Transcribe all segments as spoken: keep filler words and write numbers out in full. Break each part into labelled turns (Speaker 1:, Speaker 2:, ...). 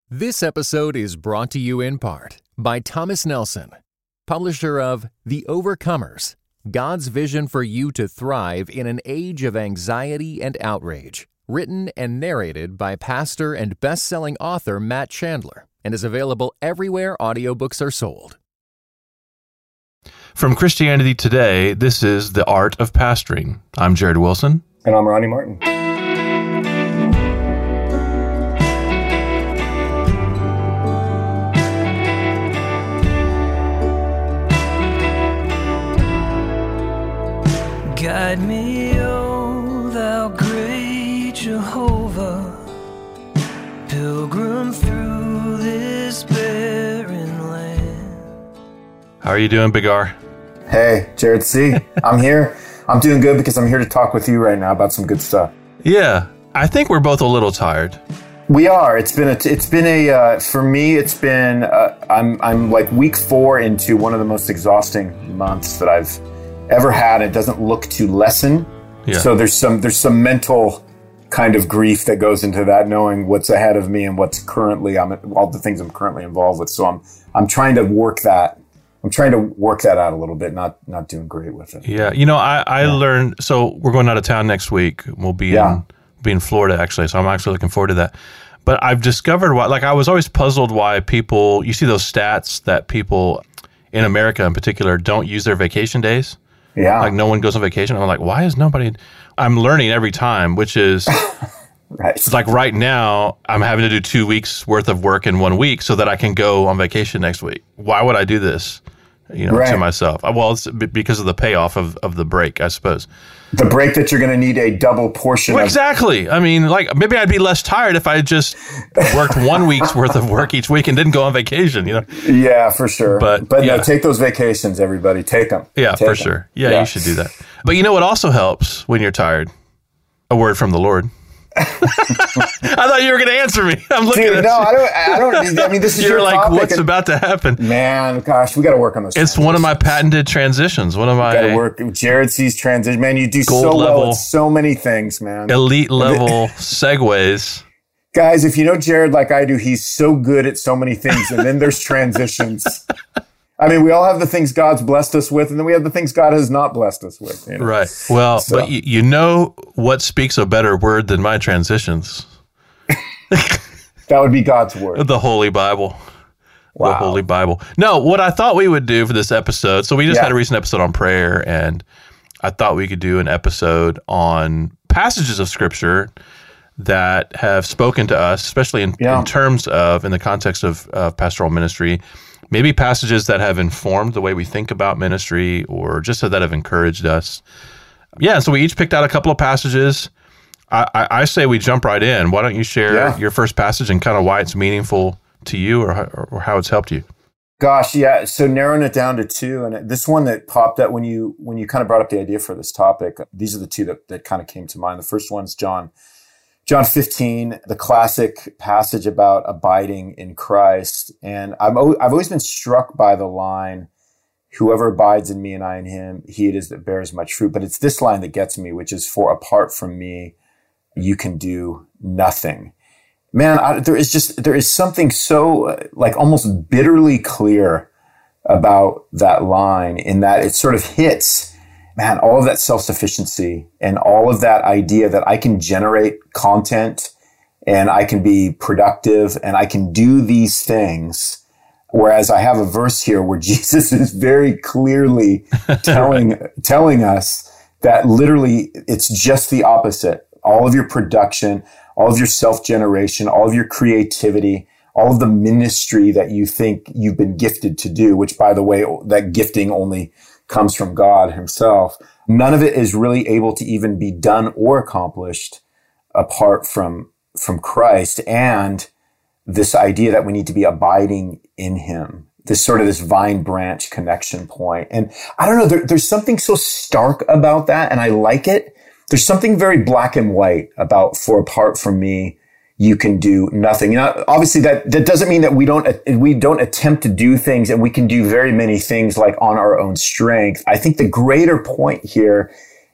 Speaker 1: This episode is brought to you in part by Thomas Nelson, publisher of The Overcomers, God's Vision for You to Thrive in an Age of Anxiety and Outrage, written and narrated by pastor and best-selling author Matt Chandler, and is available everywhere audiobooks are sold.
Speaker 2: From Christianity Today, this is The Art of Pastoring. I'm Jared Wilson.
Speaker 3: And I'm Ronnie Martin.
Speaker 4: Guide me, O thou great Jehovah, pilgrim through this barren land.
Speaker 2: How are you doing, Big R?
Speaker 3: Hey, Jared C. I'm here. I'm doing good because I'm here to talk with you right now about some good stuff.
Speaker 2: Yeah, I think we're both a little tired.
Speaker 3: We are. It's been a. It's been a. Uh, for me, it's been. Uh, I'm. I'm like week four into one of the most exhausting months that I've ever had. It doesn't look to lessen. Yeah. So there's some. There's some mental kind of grief that goes into that, knowing what's ahead of me and what's currently. I'm all the things I'm currently involved with. So I'm. I'm trying to work that. I'm trying to work that out a little bit, not not doing great with it.
Speaker 2: Yeah, you know, I, I yeah. learned, so we're going out of town next week. We'll be, yeah. in, be in Florida, actually, so I'm actually looking forward to that. But I've discovered why, like I was always puzzled why people, you see those stats that people in America in particular don't use their vacation days.
Speaker 3: Yeah.
Speaker 2: Like no one goes on vacation. I'm like, why is nobody, I'm learning every time, which is, right. It's like right now, I'm having to do two weeks worth of work in one week so that I can go on vacation next week. Why would I do this? You know, right. to myself. Well, it's because of the payoff of, of the break, I suppose.
Speaker 3: The break that you're going to need a double portion
Speaker 2: well,
Speaker 3: of.
Speaker 2: Exactly. I mean, like maybe I'd be less tired if I just worked one week's worth of work each week and didn't go on vacation, you know?
Speaker 3: Yeah, for sure.
Speaker 2: But,
Speaker 3: but
Speaker 2: yeah.
Speaker 3: no, take those vacations, everybody. Take them.
Speaker 2: Yeah,
Speaker 3: take
Speaker 2: for
Speaker 3: them.
Speaker 2: sure. Yeah,
Speaker 3: yeah,
Speaker 2: you should do that. But you know what also helps when you're tired? A word from the Lord. I thought you were going to answer me. I'm looking
Speaker 3: Dude,
Speaker 2: at
Speaker 3: no, I don't. I don't. I mean, this is
Speaker 2: You're
Speaker 3: your
Speaker 2: like,
Speaker 3: topic
Speaker 2: what's
Speaker 3: and,
Speaker 2: about to happen?
Speaker 3: Man, gosh, we got to work on those.
Speaker 2: It's one of my patented transitions. One of my
Speaker 3: got to work. Jared C's transition. Man, you do
Speaker 2: gold
Speaker 3: so
Speaker 2: level,
Speaker 3: well at so many things, man.
Speaker 2: Elite level segues.
Speaker 3: Guys, if you know Jared like I do, he's so good at so many things, and then there's transitions. I mean, we all have the things God's blessed us with, and then we have the things God has not blessed us with. You know?
Speaker 2: Right. Well,
Speaker 3: so.
Speaker 2: but you, you know what speaks a better word than my transitions?
Speaker 3: That would be God's word.
Speaker 2: The Holy Bible.
Speaker 3: Wow.
Speaker 2: The Holy Bible. No, what I thought we would do for this episode, so we just yeah. had a recent episode on prayer, and I thought we could do an episode on passages of Scripture that have spoken to us, especially in, yeah. in terms of, in the context of uh, pastoral ministry, maybe passages that have informed the way we think about ministry or just so that have encouraged us. Yeah, so we each picked out a couple of passages. I, I, I say we jump right in. Why don't you share yeah. your first passage and kind of why it's meaningful to you or, or, or how it's helped you?
Speaker 3: Gosh, yeah. So narrowing it down to two, and this one that popped up when you when you kind of brought up the idea for this topic, these are the two that, that kind of came to mind. The first one's John John fifteen, the classic passage about abiding in Christ. And I'm, I've always been struck by the line, whoever abides in me and I in him, he it is that bears much fruit. But it's this line that gets me, which is, for apart from me, you can do nothing. Man, I, there is just, there is something so uh, like almost bitterly clear about that line in that it sort of hits, man, all of that self-sufficiency and all of that idea that I can generate content and I can be productive and I can do these things. Whereas I have a verse here where Jesus is very clearly telling, right. telling us that literally it's just the opposite. All of your production, all of your self-generation, all of your creativity, all of the ministry that you think you've been gifted to do, which, by the way, that gifting only comes from God himself. None of it is really able to even be done or accomplished apart from, from Christ and this idea that we need to be abiding in him, this sort of this vine branch connection point. And I don't know, there, there's something so stark about that, and I like it. There's something very black and white about, for apart from me, you can do nothing. You know, obviously that, that doesn't mean that we don't, we don't attempt to do things, and we can do very many things like on our own strength. I think the greater point here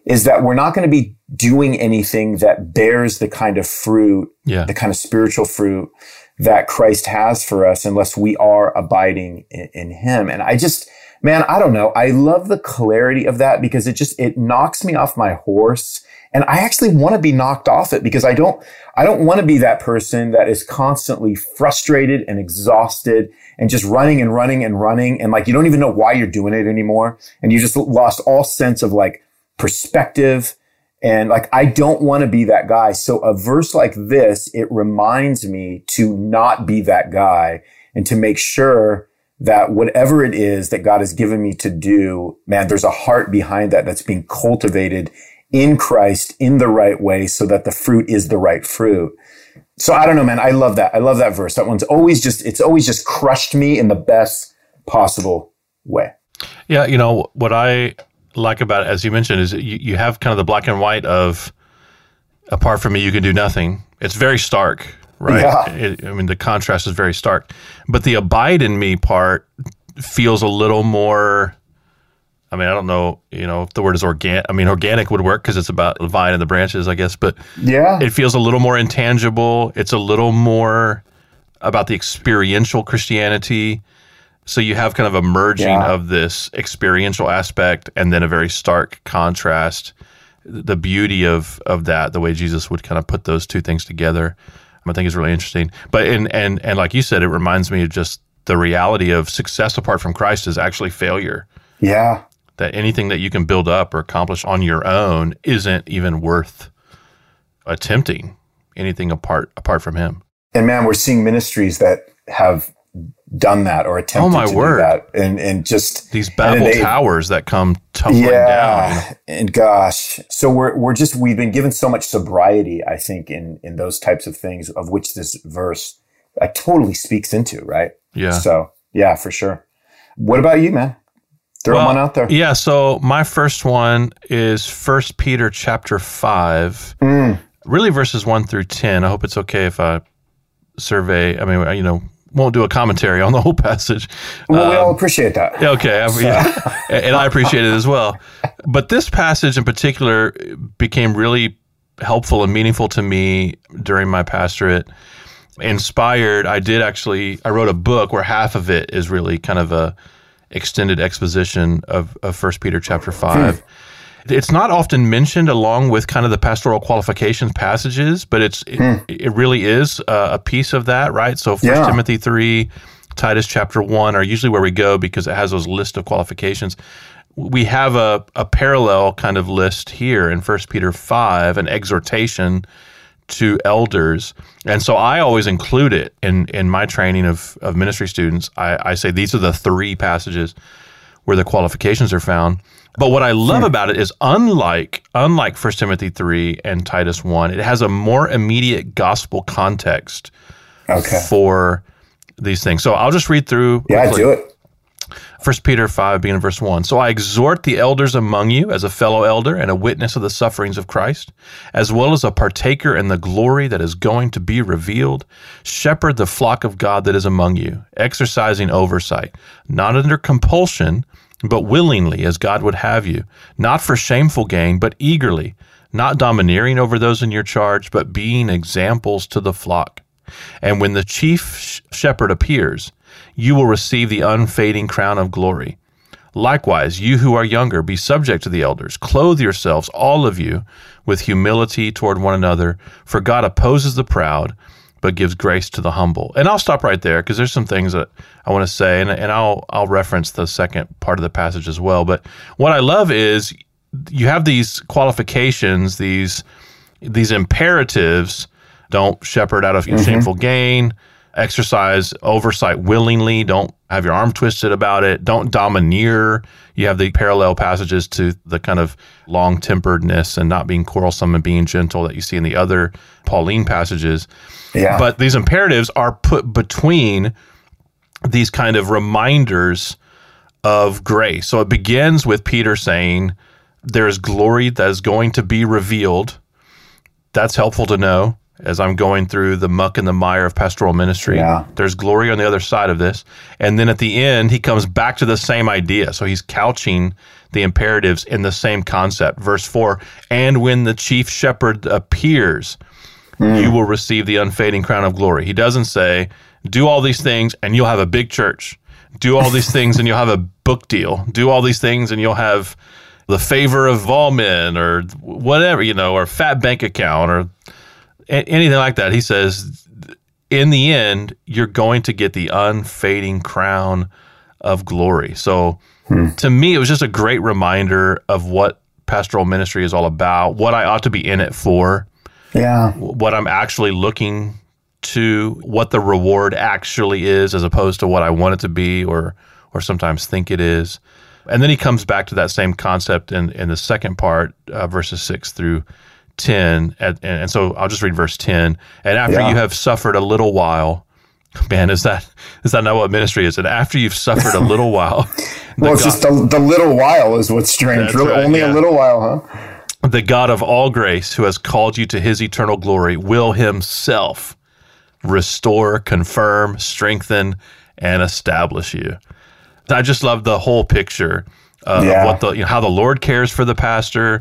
Speaker 3: is that we're not going to be doing anything that bears the kind of fruit,
Speaker 2: yeah.
Speaker 3: the kind of spiritual fruit that Christ has for us unless we are abiding in, in him. And I just, man, I don't know. I love the clarity of that because it just, it knocks me off my horse. And I actually want to be knocked off it because I don't, I don't want to be that person that is constantly frustrated and exhausted and just running and running and running. And like, you don't even know why you're doing it anymore. And you just lost all sense of like perspective. And like, I don't want to be that guy. So a verse like this, it reminds me to not be that guy and to make sure that whatever it is that God has given me to do, man, there's a heart behind that that's being cultivated in Christ in the right way so that the fruit is the right fruit. So I don't know, man. I love that. I love that verse. That one's always just, it's always just crushed me in the best possible way.
Speaker 2: Yeah. You know, what I like about it, as you mentioned, is you, you have kind of the black and white of apart from me, you can do nothing. It's very stark, right?
Speaker 3: Yeah.
Speaker 2: It, I mean, the contrast is very stark, but the abide in me part feels a little more, I mean, I don't know, you know, if the word is organic. I mean, organic would work because it's about the vine and the branches, I guess. But
Speaker 3: yeah,
Speaker 2: it feels a little more intangible. It's a little more about the experiential Christianity. So you have kind of a merging
Speaker 3: yeah. of
Speaker 2: this experiential aspect and then a very stark contrast. The beauty of of that, the way Jesus would kind of put those two things together, I think is really interesting. But and and and like you said, it reminds me of just the reality of success apart from Christ is actually failure.
Speaker 3: Yeah.
Speaker 2: That anything that you can build up or accomplish on your own isn't even worth attempting anything apart apart from him.
Speaker 3: And man, we're seeing ministries that have done that or attempted
Speaker 2: oh my
Speaker 3: to
Speaker 2: word.
Speaker 3: do that. And and just
Speaker 2: these Babel
Speaker 3: they,
Speaker 2: towers that come tumbling
Speaker 3: yeah,
Speaker 2: down. You know?
Speaker 3: And gosh. So we're we're just we've been given so much sobriety, I think, in in those types of things, of which this verse uh, totally speaks into, right?
Speaker 2: Yeah.
Speaker 3: So yeah, for sure. What about you, man? Throw
Speaker 2: well,
Speaker 3: one out there.
Speaker 2: Yeah, so my first one is First Peter chapter five,
Speaker 3: mm.
Speaker 2: really verses one through ten. I hope it's okay if I survey, I mean, you know, won't do a commentary on the whole passage.
Speaker 3: Well, um, we all
Speaker 2: um,
Speaker 3: appreciate that.
Speaker 2: Okay, I, yeah, and I appreciate it as well. But this passage in particular became really helpful and meaningful to me during my pastorate. Inspired, I did actually, I wrote a book where half of it is really kind of a extended exposition of, of First Peter chapter five. Hmm. It's not often mentioned along with kind of the pastoral qualifications passages, but it's it, hmm. it really is a, a piece of that, right? So First yeah. Timothy three, Titus chapter one are usually where we go because it has those list of qualifications. We have a, a parallel kind of list here in First Peter five, an exhortation to elders. And so I always include it in, in my training of, of ministry students. I, I say these are the three passages where the qualifications are found. But what I love hmm. about it is unlike unlike First Timothy three and Titus one, it has a more immediate gospel context
Speaker 3: okay.
Speaker 2: for these things. So I'll just read through.
Speaker 3: Yeah, quickly. do it.
Speaker 2: First Peter five, beginning verse one. So I exhort the elders among you as a fellow elder and a witness of the sufferings of Christ, as well as a partaker in the glory that is going to be revealed. Shepherd the flock of God that is among you, exercising oversight, not under compulsion, but willingly as God would have you, not for shameful gain, but eagerly, not domineering over those in your charge, but being examples to the flock. And when the chief sh- shepherd appears, you will receive the unfading crown of glory. Likewise, you who are younger, be subject to the elders. Clothe yourselves, all of you, with humility toward one another, for God opposes the proud, but gives grace to the humble. And I'll stop right there because there's some things that I want to say, and, and I'll I'll reference the second part of the passage as well. But what I love is you have these qualifications, these these imperatives. Don't shepherd out of mm-hmm. shameful gain. Exercise oversight willingly. Don't have your arm twisted about it. Don't domineer. You have the parallel passages to the kind of long-temperedness and not being quarrelsome and being gentle that you see in the other Pauline passages. Yeah. But these imperatives are put between these kind of reminders of grace. So it begins with Peter saying, there is glory that is going to be revealed. That's helpful to know. as I'm going through the muck and the mire of pastoral ministry.
Speaker 3: Yeah.
Speaker 2: There's glory on the other side of this. And then at the end, he comes back to the same idea. So he's couching the imperatives in the same concept. Verse four, and when the chief shepherd appears, mm. you will receive the unfading crown of glory. He doesn't say, do all these things and you'll have a big church. Do all these things and you'll have a book deal. Do all these things and you'll have the favor of all men, or whatever, you know, or fat bank account, or anything like that. He says, in the end, you're going to get the unfading crown of glory. So hmm. to me, it was just a great reminder of what pastoral ministry is all about, what I ought to be in it for,
Speaker 3: yeah,
Speaker 2: what I'm actually looking to, what the reward actually is, as opposed to what I want it to be, or or sometimes think it is. And then he comes back to that same concept in, in the second part, uh, verses six through ten. And, and so I'll just read verse ten. And after
Speaker 3: yeah.
Speaker 2: you have suffered a little while, man, is that is that not what ministry is? And after you've suffered a little while.
Speaker 3: Well, it's God, just the, the little while is what's strange. Really, right, only yeah. a little while, huh?
Speaker 2: The God of all grace, who has called you to his eternal glory, will himself restore, confirm, strengthen, and establish you. I just love the whole picture uh, yeah. of what the you know, how the Lord cares for the pastor,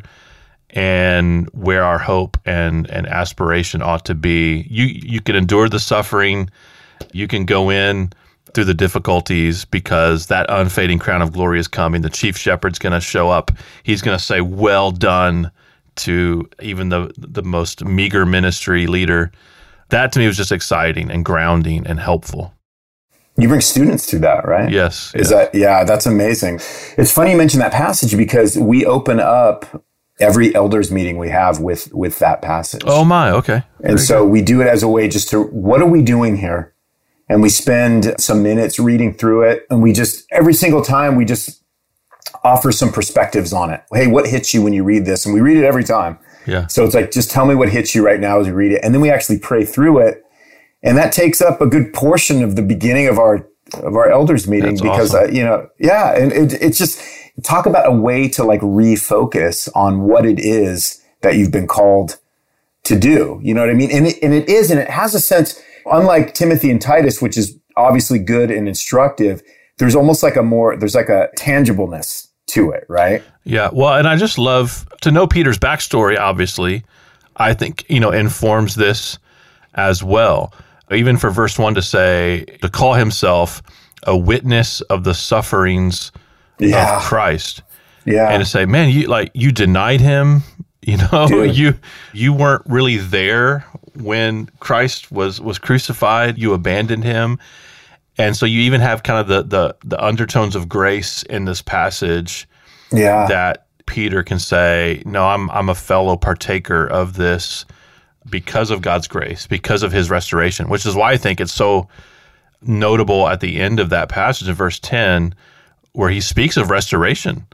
Speaker 2: and where our hope and, and aspiration ought to be. You you can endure the suffering, you can go in through the difficulties, because that unfading crown of glory is coming. The chief shepherd's going to show up. He's going to say, "Well done," to even the the most meager ministry leader. That to me was just exciting and grounding and helpful.
Speaker 3: You bring students through that, right?
Speaker 2: Yes.
Speaker 3: Is
Speaker 2: yes.
Speaker 3: that, yeah, that's amazing. It's funny you mention that passage, because we open up every elders meeting we have with, with that passage.
Speaker 2: Oh my, okay.
Speaker 3: And Very so good. We do it as a way just to, what are we doing here? And we spend some minutes reading through it. And we just, every single time we just offer some perspectives on it. Hey, what hits you when you read this? And we read it every time.
Speaker 2: Yeah.
Speaker 3: So it's like, just tell me what hits you right now as we read it. And then we actually pray through it. And that takes up a good portion of the beginning of our of our elders meeting.
Speaker 2: That's
Speaker 3: because,
Speaker 2: awesome.
Speaker 3: uh, you know, yeah. And it, it's just, talk about a way to like refocus on what it is that you've been called to do. You know what I mean? And it, and it is, and it has a sense, unlike Timothy and Titus, which is obviously good and instructive, there's almost like a more, there's like a tangibleness to it, right?
Speaker 2: Yeah. Well, and I just love to know Peter's backstory, obviously, I think, you know, informs this as well. Even for verse one to say, to call himself a witness of the sufferings
Speaker 3: yeah.
Speaker 2: of Christ.
Speaker 3: Yeah.
Speaker 2: And to say, man, you like you denied him, you know, Dude. you you weren't really there when Christ was was crucified, you abandoned him. And so you even have kind of the the the undertones of grace in this passage.
Speaker 3: Yeah.
Speaker 2: That Peter can say, no, I'm I'm a fellow partaker of this, because of God's grace, because of his restoration, which is why I think it's so notable at the end of that passage in verse ten, where he speaks of restoration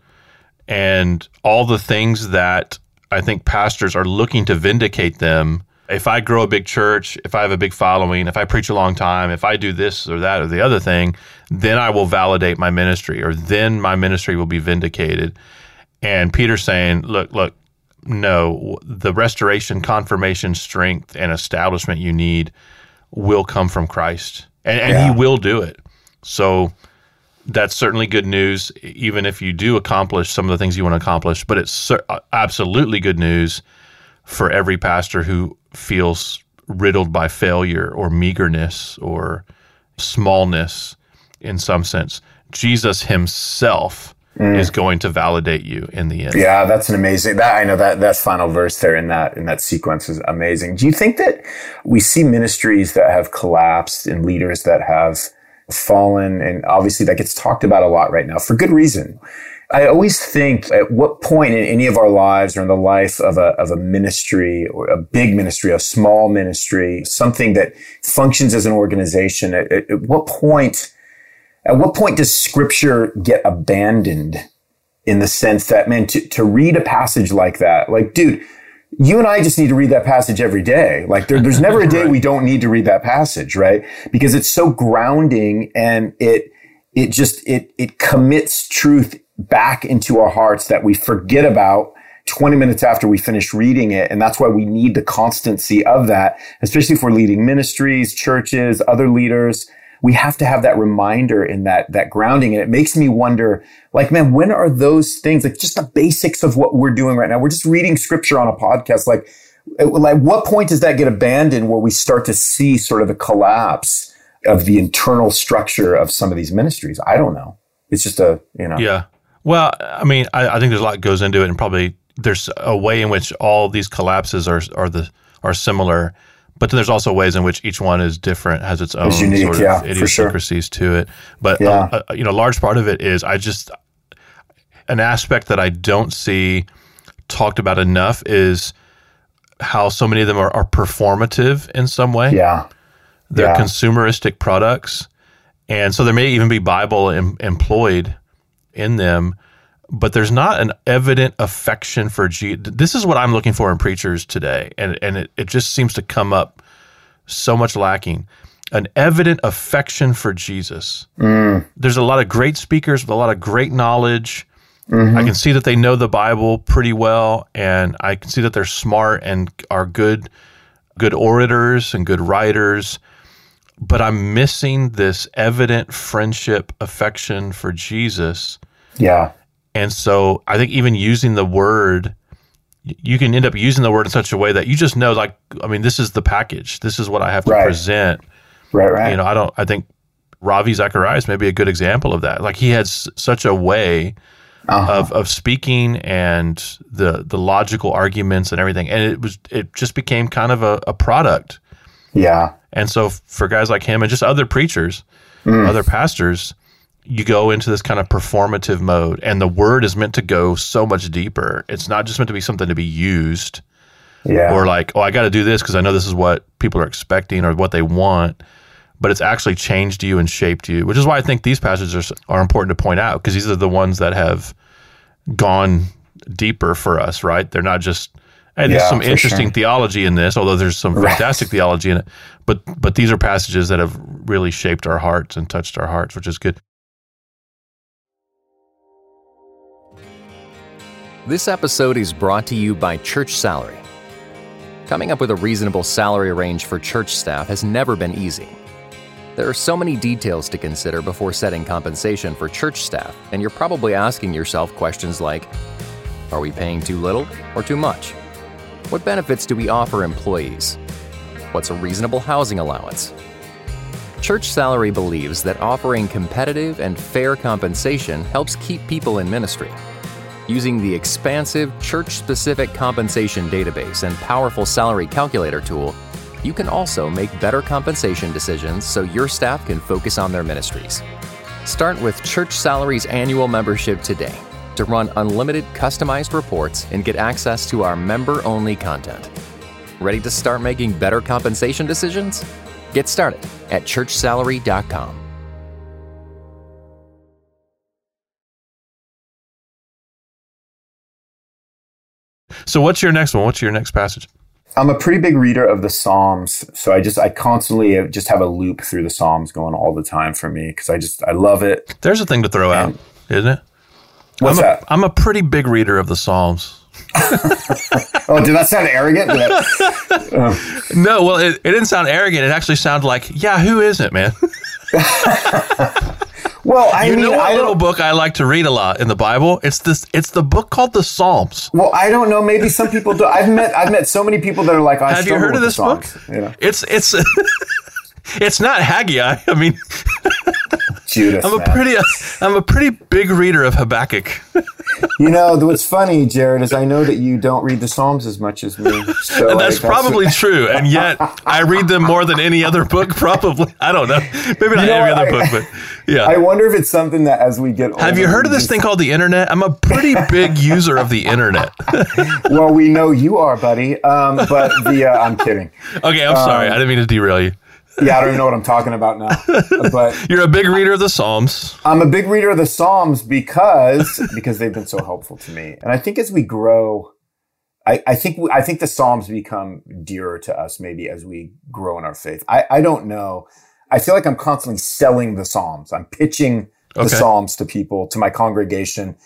Speaker 2: and all the things that I think pastors are looking to vindicate them. If I grow a big church, if I have a big following, if I preach a long time, if I do this or that or the other thing, then I will validate my ministry, or then my ministry will be vindicated. And Peter's saying, look, look, no, the restoration, confirmation, strength, and establishment you need will come from Christ, and, and
Speaker 3: yeah.
Speaker 2: he will do it. So that's certainly good news, even if you do accomplish some of the things you want to accomplish, but it's absolutely good news for every pastor who feels riddled by failure or meagerness or smallness in some sense. Jesus himself Mm. is going to validate you in the end.
Speaker 3: Yeah, that's an amazing, that I know that that final verse there in that in that sequence is amazing. Do you think that we see ministries that have collapsed and leaders that have fallen, and obviously that gets talked about a lot right now for good reason? I always think, at what point in any of our lives or in the life of a of a ministry, or a big ministry, a small ministry, something that functions as an organization, at, at, at what point At what point does scripture get abandoned, in the sense that, man, to, to read a passage like that, like, dude, you and I just need to read that passage every day. Like there, there's never a day right. we don't need to read that passage, right? Because it's so grounding, and it, it just, it, it commits truth back into our hearts that we forget about twenty minutes after we finish reading it. And that's why we need the constancy of that, especially if we're leading ministries, churches, other leaders. We have to have that reminder in that, that grounding. And it makes me wonder, like, man, when are those things, like just the basics of what we're doing right now? We're just reading scripture on a podcast. Like, like what point does that get abandoned where we start to see sort of the collapse of the internal structure of some of these ministries? I don't know. It's just a, you know.
Speaker 2: Yeah. Well, I mean, I, I think there's a lot that goes into it, and probably there's a way in which all these collapses are are the are similar, but then there's also ways in which each one is different, has its own
Speaker 3: it's unique,
Speaker 2: sort of
Speaker 3: yeah,
Speaker 2: idiosyncrasies
Speaker 3: for sure.
Speaker 2: to it. But
Speaker 3: yeah.
Speaker 2: uh, you know, a large part of it is I just an aspect that I don't see talked about enough is how so many of them are, are performative in some way.
Speaker 3: Yeah,
Speaker 2: they're
Speaker 3: yeah.
Speaker 2: consumeristic products, and so there may even be Bible em- employed in them, but there's not an evident affection for Jesus. This is what I'm looking for in preachers today, and and it, it just seems to come up so much lacking. An evident affection for Jesus.
Speaker 3: Mm.
Speaker 2: There's a lot of great speakers with a lot of great knowledge.
Speaker 3: Mm-hmm.
Speaker 2: I can see that they know the Bible pretty well, and I can see that they're smart and are good, good orators and good writers. But I'm missing this evident friendship, affection for Jesus.
Speaker 3: Yeah.
Speaker 2: And so I think even using the word, you can end up using the word in such a way that you just know, like, I mean, this is the package. This is what I have to
Speaker 3: right.
Speaker 2: present.
Speaker 3: Right, right.
Speaker 2: You know, I don't, I think Ravi Zacharias may be a good example of that. Like, he had s- such a way uh-huh. of, of speaking and the, the logical arguments and everything. And it was, it just became kind of a, a product.
Speaker 3: Yeah.
Speaker 2: And so for guys like him and just other preachers, mm. other pastors, you go into this kind of performative mode, and the word is meant to go so much deeper. It's not just meant to be something to be used,
Speaker 3: yeah.
Speaker 2: or like, oh, I got to do this because I know this is what people are expecting or what they want. But it's actually changed you and shaped you, which is why I think these passages are, are important to point out, because these are the ones that have gone deeper for us, right? They're not just, hey, there's
Speaker 3: yeah,
Speaker 2: some interesting
Speaker 3: sure.
Speaker 2: theology in this, although there's some
Speaker 3: right.
Speaker 2: fantastic theology in it. But but these are passages that have really shaped our hearts and touched our hearts, which is good.
Speaker 1: This episode is brought to you by Church Salary. Coming up with a reasonable salary range for church staff has never been easy. There are so many details to consider before setting compensation for church staff, and you're probably asking yourself questions like, are we paying too little or too much? What benefits do we offer employees? What's a reasonable housing allowance? Church Salary believes that offering competitive and fair compensation helps keep people in ministry. Using the expansive church-specific compensation database and powerful salary calculator tool, you can also make better compensation decisions so your staff can focus on their ministries. Start with Church Salary's annual membership today to run unlimited customized reports and get access to our member-only content. Ready to start making better compensation decisions? Get started at church salary dot com.
Speaker 2: So what's your next one? What's your next passage?
Speaker 3: I'm a pretty big reader of the Psalms. So I just, I constantly just have a loop through the Psalms going all the time for me, because I just, I love it.
Speaker 2: There's a thing to throw
Speaker 3: and,
Speaker 2: out, isn't it?
Speaker 3: What's
Speaker 2: I'm
Speaker 3: that?
Speaker 2: A, I'm a pretty big reader of the Psalms.
Speaker 3: Oh, did that sound arrogant? That, uh.
Speaker 2: No, well, it, it didn't sound arrogant. It actually sounded like, yeah, who isn't, man?
Speaker 3: Well, I
Speaker 2: you
Speaker 3: mean,
Speaker 2: know what
Speaker 3: I
Speaker 2: little book I like to read a lot in the Bible? It's this. It's the book called the Psalms.
Speaker 3: Well, I don't know. Maybe some people do. I've met I've met so many people that are like, I
Speaker 2: have you heard of this book?
Speaker 3: You know?
Speaker 2: It's it's it's not Haggai. I mean,
Speaker 3: Judas.
Speaker 2: I'm a
Speaker 3: man.
Speaker 2: pretty I'm a pretty big reader of Habakkuk.
Speaker 3: You know, what's funny, Jared, is I know that you don't read the Psalms as much as me. So
Speaker 2: And that's
Speaker 3: like,
Speaker 2: probably true, and yet I read them more than any other book. Probably, I don't know. Maybe not
Speaker 3: You know
Speaker 2: every
Speaker 3: what?
Speaker 2: other
Speaker 3: I-
Speaker 2: book, but yeah.
Speaker 3: I wonder if it's something that as we get older.
Speaker 2: Have you heard of
Speaker 3: we
Speaker 2: this
Speaker 3: just-
Speaker 2: thing called the internet? I'm a pretty big user of the internet.
Speaker 3: Well, we know you are, buddy. Um, but the uh, I'm kidding.
Speaker 2: Okay, I'm sorry. I didn't mean to derail you.
Speaker 3: Yeah, I don't even know what I'm talking about now. But
Speaker 2: You're a big reader of the Psalms.
Speaker 3: I'm a big reader of the Psalms because because they've been so helpful to me. And I think as we grow, I, I think I think the Psalms become dearer to us maybe as we grow in our faith. I, I don't know. I feel like I'm constantly selling the Psalms. I'm pitching the
Speaker 2: Okay.
Speaker 3: Psalms to people, to my congregation.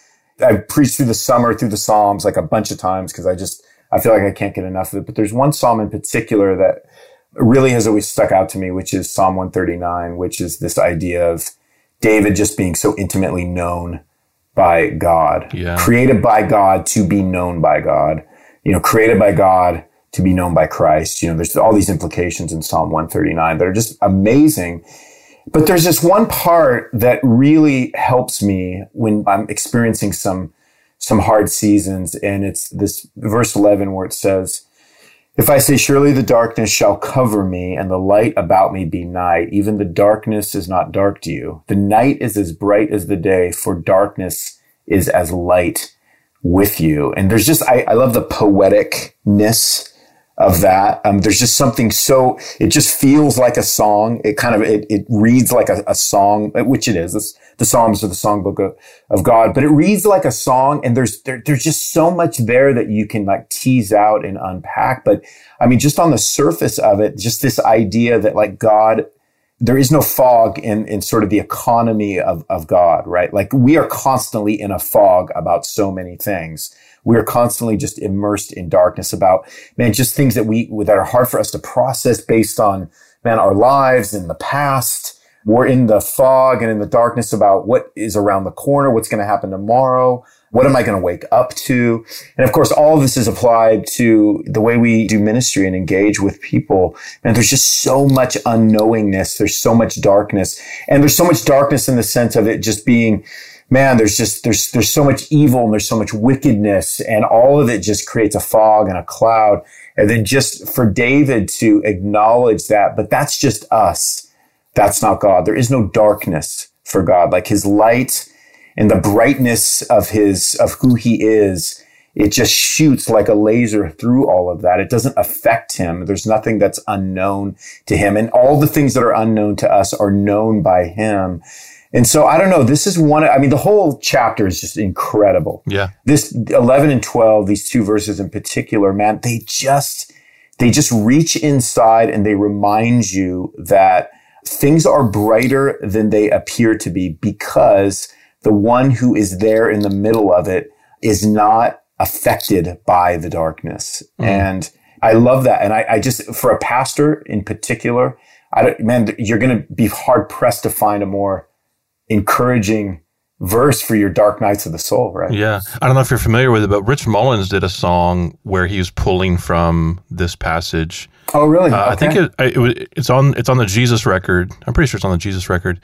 Speaker 3: I preached through the summer, through the Psalms, like a bunch of times, because I just, I feel like I can't get enough of it. But there's one Psalm in particular that really has always stuck out to me, which is Psalm one thirty-nine, which is this idea of David just being so intimately known by God,
Speaker 2: yeah.
Speaker 3: created by God to be known by God, you know, created by God to be known by Christ. You know, there's all these implications in Psalm one thirty-nine that are just amazing. But there's this one part that really helps me when I'm experiencing some, some hard seasons. And it's this verse eleven where it says, if I say, surely the darkness shall cover me and the light about me be night, even the darkness is not dark to you. The night is as bright as the day, for darkness is as light with you. And there's just, I, I love the poeticness of that. Um, there's just something so, it just feels like a song. It kind of, it, it reads like a, a song, which it is. It's, the Psalms are the songbook of, of God, but it reads like a song. And there's, there, there's just so much there that you can like tease out and unpack. But I mean, just on the surface of it, just this idea that like God, there is no fog in, in sort of the economy of, of God, right? Like we are constantly in a fog about so many things. We're constantly just immersed in darkness about, man, just things that we, that are hard for us to process based on, man, our lives in the past. We're in the fog and in the darkness about what is around the corner, what's going to happen tomorrow. What am I going to wake up to? And of course, all of this is applied to the way we do ministry and engage with people. And there's just so much unknowingness. There's so much darkness. And there's so much darkness in the sense of it just being, man, there's just, there's, there's so much evil and there's so much wickedness, and all of it just creates a fog and a cloud. And then just for David to acknowledge that, but that's just us. That's not God. There is no darkness for God. Like his light and the brightness of his, of who he is, it just shoots like a laser through all of that. It doesn't affect him. There's nothing that's unknown to him. And all the things that are unknown to us are known by him. And so I don't know, this is one, I mean, the whole chapter is just incredible.
Speaker 2: Yeah.
Speaker 3: This eleven and twelve, these two verses in particular, man, they just, they just reach inside and they remind you that things are brighter than they appear to be, because the one who is there in the middle of it is not affected by the darkness. Mm. And I love that. And I, I just, for a pastor in particular, I don't, man, you're going to be hard pressed to find a more encouraging verse for your dark nights of the soul, right?
Speaker 2: Yeah. I don't know if you're familiar with it, but Rich Mullins did a song where he was pulling from this passage.
Speaker 3: Oh, really?
Speaker 2: Uh,
Speaker 3: okay.
Speaker 2: I think it, it, it's on it's on the Jesus record. I'm pretty sure it's on the Jesus record.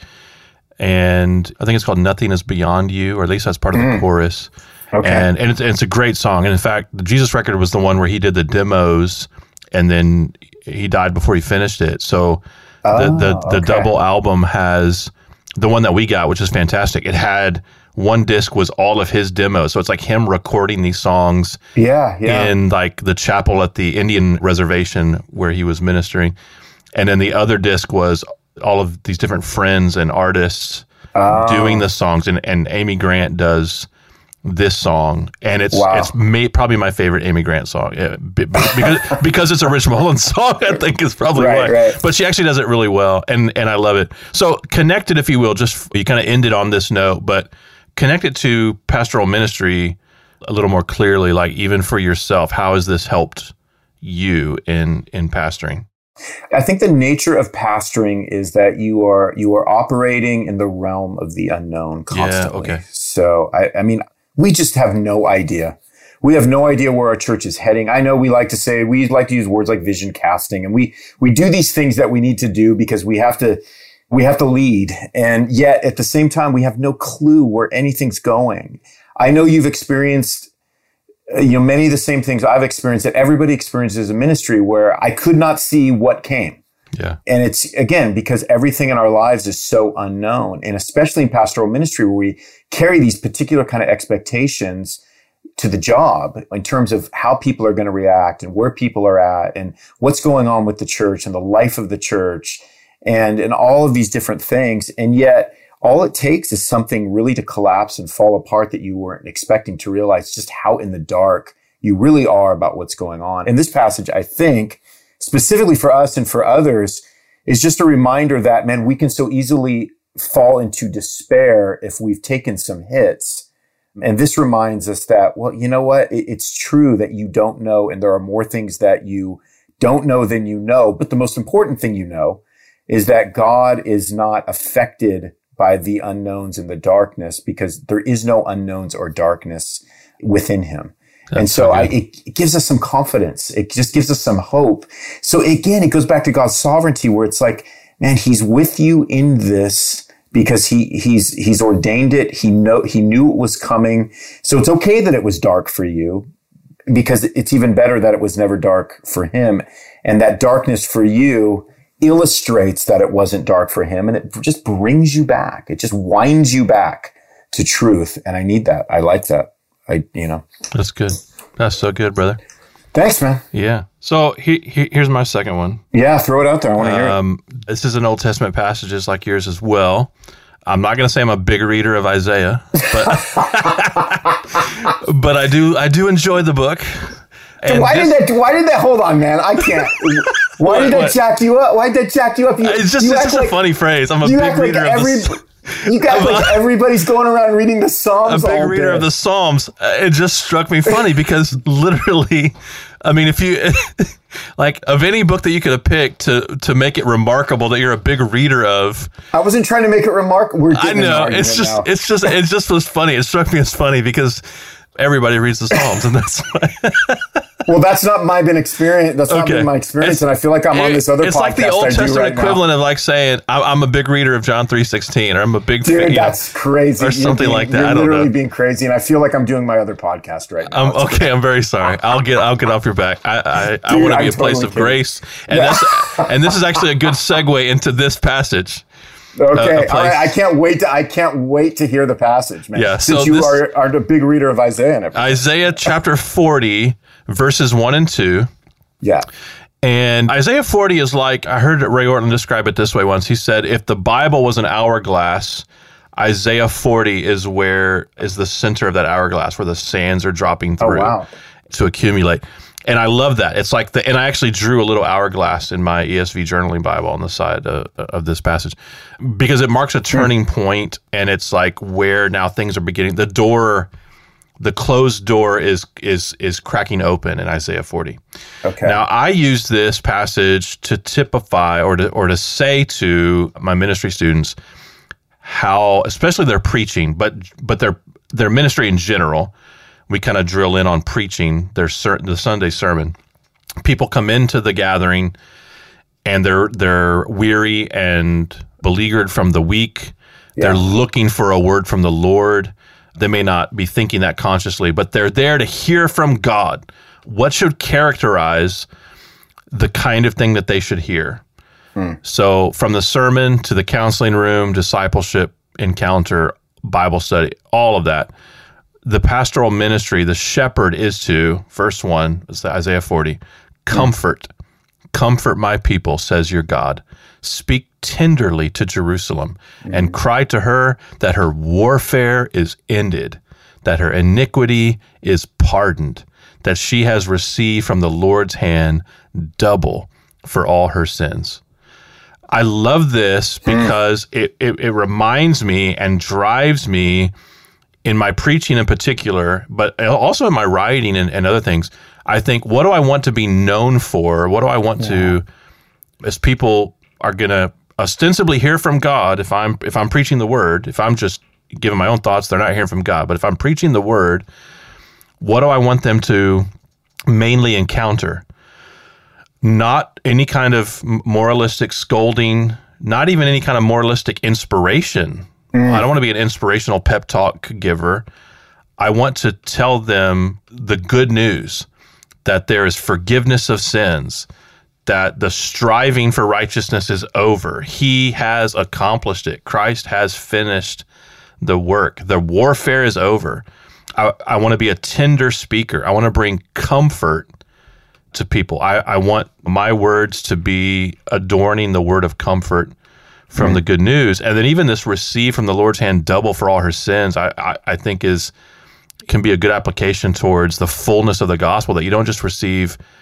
Speaker 2: And I think it's called Nothing Is Beyond You, or at least that's part of mm. the chorus.
Speaker 3: Okay.
Speaker 2: And, and, it's, and it's a great song. And in fact, the Jesus record was the one where he did the demos and then he died before he finished it. So
Speaker 3: oh,
Speaker 2: the, the, the
Speaker 3: okay.
Speaker 2: double album has the one that we got, which is fantastic. It had one disc was all of his demos. So it's like him recording these songs
Speaker 3: yeah, yeah.
Speaker 2: in like the chapel at the Indian reservation where he was ministering. And then the other disc was all of these different friends and artists oh. doing the songs. And, and Amy Grant does this song. And it's
Speaker 3: wow.
Speaker 2: it's may, probably my favorite Amy Grant song. Yeah, because, because it's a Rich Mullins song, I think is probably
Speaker 3: right,
Speaker 2: why.
Speaker 3: Right.
Speaker 2: But she actually does it really well. And, and I love it. So connected, if you will, just you kind of ended on this note, but connect it to pastoral ministry a little more clearly, like even for yourself. How has this helped you in in pastoring?
Speaker 3: I think the nature of pastoring is that you are you are operating in the realm of the unknown constantly.
Speaker 2: Yeah, okay.
Speaker 3: So I, I mean, we just have no idea. We have no idea where our church is heading. I know we like to say, we like to use words like vision casting, and we we do these things that we need to do because we have to we have to lead. And yet at the same time, we have no clue where anything's going. I know you've experienced, you know, many of the same things I've experienced that everybody experiences in ministry, where I could not see what came.
Speaker 2: Yeah.
Speaker 3: And it's, again, because everything in our lives is so unknown. And especially in pastoral ministry, where we carry these particular kind of expectations to the job in terms of how people are going to react and where people are at and what's going on with the church and the life of the church and, and all of these different things. And yet all it takes is something really to collapse and fall apart that you weren't expecting to realize just how in the dark you really are about what's going on. And this passage, I think, specifically for us and for others, is just a reminder that, man, we can so easily fall into despair if we've taken some hits. And this reminds us that, well, you know what? It's true that you don't know, and there are more things that you don't know than you know. But the most important thing you know is that God is not affected by the unknowns and the darkness, because there is no unknowns or darkness within him. That's and so, so I, it, it gives us some confidence. It just gives us some hope. So again, it goes back to God's sovereignty, where it's like, man, he's with you in this because he, he's, he's ordained it. He know, he knew it was coming. So it's okay that it was dark for you, because it's even better that it was never dark for him. And that darkness for you illustrates that it wasn't dark for him. And it just brings you back. It just winds you back to truth. And I need that. I like that. I, you know.
Speaker 2: That's good. That's so good, brother.
Speaker 3: Thanks, man.
Speaker 2: Yeah. So he, he, here's my second one.
Speaker 3: Yeah, throw it out there. I want to hear
Speaker 2: um, it. This is an Old Testament passage just like yours as well. I'm not going to say I'm a big reader of Isaiah, but but I do I do enjoy the book.
Speaker 3: And why this, did that? Why did that? Hold on, man. I can't. Why what, did that what? jack you up? Why did that jack you up? You,
Speaker 2: it's just, it's just like, a funny phrase. I'm a big reader like every, of the.
Speaker 3: You got like everybody's going around reading the Psalms.
Speaker 2: A big
Speaker 3: all
Speaker 2: reader
Speaker 3: day.
Speaker 2: of the Psalms. It just struck me funny because literally, I mean, if you like of any book that you could have picked to to make it remarkable that you're a big reader of.
Speaker 3: I wasn't trying to make it remarkable. We're
Speaker 2: I know it's just
Speaker 3: now.
Speaker 2: it's just it just was funny. It struck me as funny because everybody reads the Psalms, and that's why.
Speaker 3: Well, that's not my been experience. That's not okay. been my experience, it's, and I feel like I'm on this other.
Speaker 2: It's
Speaker 3: podcast
Speaker 2: like the Old
Speaker 3: I
Speaker 2: Testament
Speaker 3: right
Speaker 2: equivalent
Speaker 3: now.
Speaker 2: of like saying I'm a big reader of John three sixteen, or I'm a big.
Speaker 3: Dude,
Speaker 2: fan,
Speaker 3: that's
Speaker 2: know,
Speaker 3: crazy,
Speaker 2: or something
Speaker 3: being,
Speaker 2: like that.
Speaker 3: You're
Speaker 2: I don't
Speaker 3: literally
Speaker 2: know.
Speaker 3: being crazy, and I feel like I'm doing my other podcast right now.
Speaker 2: Um, okay, I'm very sorry. I'll get I'll get off your back. I I, Dude, I want to be I'm a place totally of kidding. grace, and yeah. this and this is actually a good segue into this passage.
Speaker 3: Okay, uh, all right. I can't wait to I can't wait to hear the passage, man.
Speaker 2: Yeah,
Speaker 3: since
Speaker 2: so
Speaker 3: you
Speaker 2: this,
Speaker 3: are are a big reader of Isaiah and everything.
Speaker 2: Isaiah chapter forty, verses one and two.
Speaker 3: Yeah.
Speaker 2: And Isaiah forty is like, I heard Ray Orton describe it this way once. He said, if the Bible was an hourglass, Isaiah forty is where is the center of that hourglass, where the sands are dropping through
Speaker 3: oh, wow.
Speaker 2: to accumulate. And I love that. It's like the, and I actually drew a little hourglass in my E S V journaling Bible on the side of, of this passage, because it marks a turning point, and it's like where now things are beginning. The door, the closed door is is is cracking open in Isaiah forty.
Speaker 3: Okay.
Speaker 2: Now I use this passage to typify or to or to say to my ministry students how, especially their preaching, but but their their ministry in general. We kind of drill in on preaching, their the Sunday sermon. People come into the gathering and they're they're weary and beleaguered from the week. Yeah. They're looking for a word from the Lord. They may not be thinking that consciously, but they're there to hear from God. What should characterize the kind of thing that they should hear? Hmm. So from the sermon to the counseling room, discipleship, encounter, Bible study, all of that. The pastoral ministry, the shepherd is to, verse one, it's Isaiah forty, comfort, comfort my people, says your God. Speak tenderly to Jerusalem mm-hmm. and cry to her that her warfare is ended, that her iniquity is pardoned, that she has received from the Lord's hand double for all her sins. I love this because mm. it, it, it reminds me and drives me in my preaching in particular, but also in my writing and, and other things. I think, what do I want to be known for? What do I want yeah. to, as people are going to ostensibly hear from God, if I'm if I'm preaching the word, if I'm just giving my own thoughts, they're not hearing from God. But if I'm preaching the word, what do I want them to mainly encounter? Not any kind of moralistic scolding, not even any kind of moralistic inspiration. Mm. I don't want to be an inspirational pep talk giver. I want to tell them the good news that there is forgiveness of sins, that the striving for righteousness is over. He has accomplished it. Christ has finished the work. The warfare is over. I, I want to be a tender speaker. I want to bring comfort to people. I, I want my words to be adorning the word of comfort from mm. the good news. And then even this receive from the Lord's hand double for all her sins, I, I, I think is can be a good application towards the fullness of the gospel, that you don't just receive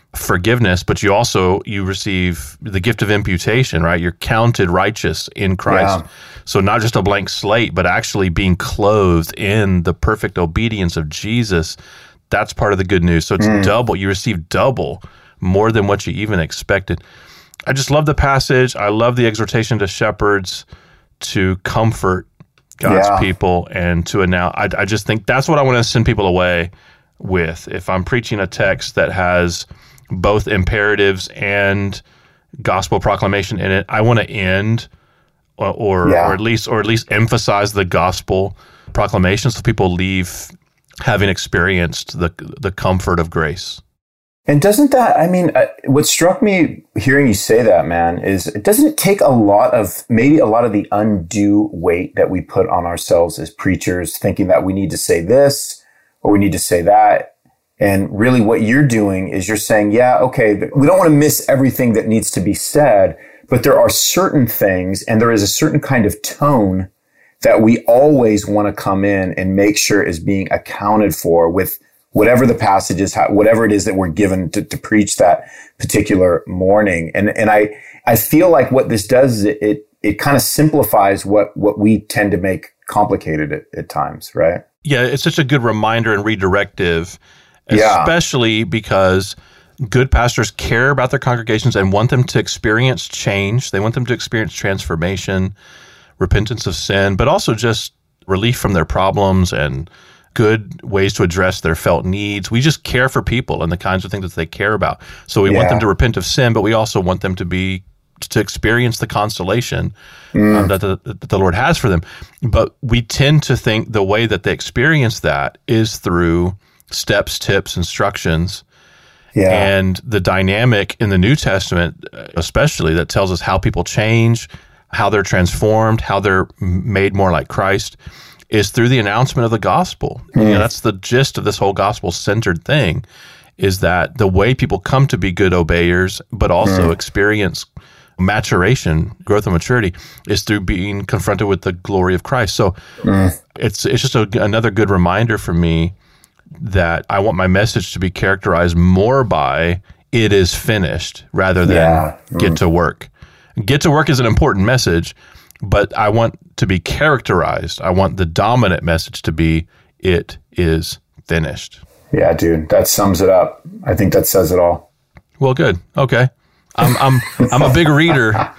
Speaker 2: forgiveness, but you also, you receive the gift of imputation, right? You're counted righteous in Christ.
Speaker 3: Yeah.
Speaker 2: So not just a blank slate, but actually being clothed in the perfect obedience of Jesus. That's part of the good news. So it's mm. double. You receive double, more than what you even expected. I just love the passage. I love the exhortation to shepherds to comfort God's yeah. people and to announce. I, I just think that's what I want to send people away with. If I'm preaching a text that has both imperatives and gospel proclamation in it, I want to end or or, yeah. or at least or at least emphasize the gospel proclamation so people leave having experienced the the comfort of grace.
Speaker 3: And doesn't that, I mean, uh, what struck me hearing you say that, man, is doesn't it take a lot of, maybe a lot of the undue weight that we put on ourselves as preachers, thinking that we need to say this or we need to say that. And really what you're doing is you're saying, yeah, okay, we don't want to miss everything that needs to be said, but there are certain things and there is a certain kind of tone that we always want to come in and make sure is being accounted for with whatever the passage is, whatever it is that we're given to, to preach that particular morning. And, and I, I feel like what this does is it, it, it kind of simplifies what, what we tend to make complicated at, at times, right?
Speaker 2: Yeah. It's such a good reminder and redirective, especially yeah. because good pastors care about their congregations and want them to experience change. They want them to experience transformation, repentance of sin, but also just relief from their problems and good ways to address their felt needs. We just care for people and the kinds of things that they care about. So we yeah. want them to repent of sin, but we also want them to be to experience the consolation mm. um, that, the, that the Lord has for them. But we tend to think the way that they experience that is through steps, tips, instructions. Yeah. And the dynamic in the New Testament, especially, that tells us how people change, how they're transformed, how they're made more like Christ, is through the announcement of the gospel. Mm. You know, that's the gist of this whole gospel-centered thing, is that the way people come to be good obeyers, but also mm. experience maturation, growth and maturity, is through being confronted with the glory of Christ. So mm. it's it's just a, another good reminder for me that I want my message to be characterized more by "it is finished" rather than yeah. mm. "get to work." Get to work is an important message, but I want to be characterized. I want the dominant message to be, it is finished.
Speaker 3: Yeah, dude, that sums it up. I think that says it all.
Speaker 2: Well, good. Okay. I'm I'm I'm a big reader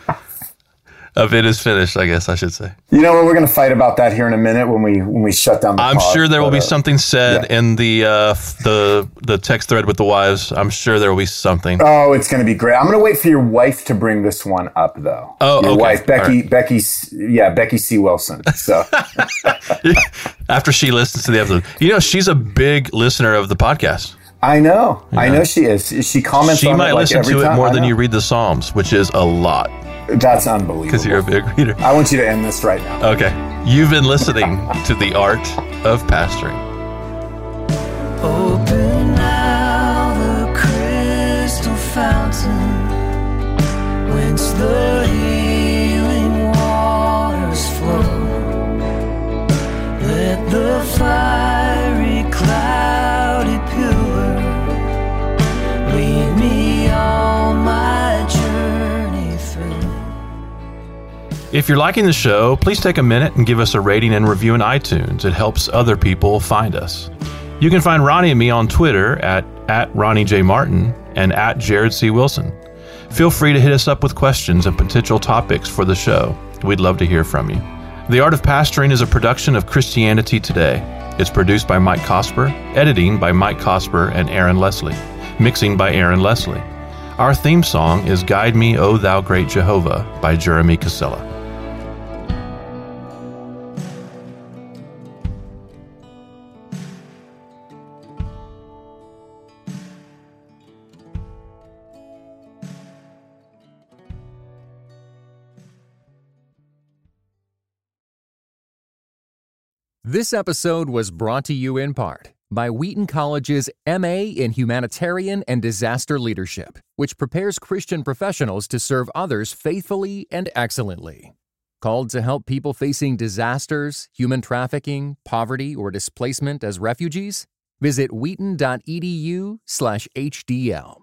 Speaker 2: of "it is finished," I guess I should say.
Speaker 3: You know what? We're going to fight about that here in a minute when we when we shut down the
Speaker 2: I'm
Speaker 3: pod,
Speaker 2: sure there will
Speaker 3: but,
Speaker 2: be
Speaker 3: uh,
Speaker 2: something said
Speaker 3: yeah.
Speaker 2: in the uh, the the text thread with the wives. I'm sure there will be something.
Speaker 3: Oh, it's going to be great. I'm going to wait for your wife to bring this one up, though.
Speaker 2: Oh,
Speaker 3: your
Speaker 2: okay.
Speaker 3: wife, Becky,
Speaker 2: right.
Speaker 3: Becky, yeah, Becky C. Wilson. So
Speaker 2: after she listens to the episode, you know, she's a big listener of the podcast.
Speaker 3: I know.
Speaker 2: Yeah.
Speaker 3: I know she is. She comments
Speaker 2: she
Speaker 3: on it
Speaker 2: might
Speaker 3: like
Speaker 2: listen
Speaker 3: every
Speaker 2: to it
Speaker 3: time.
Speaker 2: more
Speaker 3: I
Speaker 2: than
Speaker 3: know.
Speaker 2: you read the Psalms, which is a lot.
Speaker 3: That's unbelievable.
Speaker 2: Because you're a big reader.
Speaker 3: I want you to end this right now.
Speaker 2: Okay. You've been listening to The Art of Pastoring.
Speaker 4: Open now the crystal fountain, whence the healing waters flow. Let the fiery cloudy pillar lead me on my journey through.
Speaker 2: If you're liking the show, please take a minute and give us a rating and review in iTunes. It helps other people find us. You can find Ronnie and me on Twitter at, at Ronnie J. Martin and at Jared C. Wilson. Feel free to hit us up with questions and potential topics for the show. We'd love to hear from you. The Art of Pastoring is a production of Christianity Today. It's produced by Mike Cosper, editing by Mike Cosper and Aaron Leslie, mixing by Aaron Leslie. Our theme song is Guide Me, O Thou Great Jehovah by Jeremy Casella.
Speaker 1: This episode was brought to you in part by Wheaton College's M A in Humanitarian and Disaster Leadership, which prepares Christian professionals to serve others faithfully and excellently. Called to help people facing disasters, human trafficking, poverty, or displacement as refugees? Visit wheaton dot e d u slash H D L.